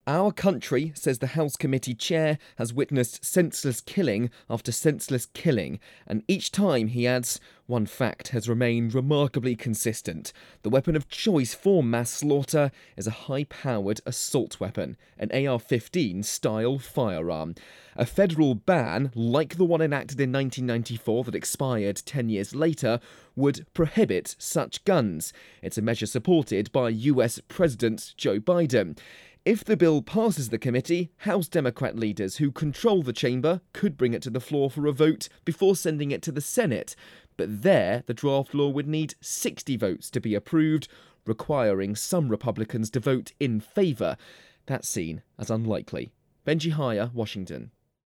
Our country, says the House Committee chair, has witnessed senseless killing after senseless killing, and each time, he adds, one fact has remained remarkably consistent. The weapon of choice for mass slaughter is a high-powered assault weapon, an AR-15 style firearm. A federal ban, like the one enacted in 1994 that expired 10 years later, would prohibit such guns. It's a measure supported by US President Joe Biden. If the bill passes the committee, House Democrat leaders who control the chamber could bring it to the floor for a vote before sending it to the Senate. But there, the draft law would need 60 votes to be approved, requiring some Republicans to vote in favour. That's seen as unlikely. Benji Hire, Washington.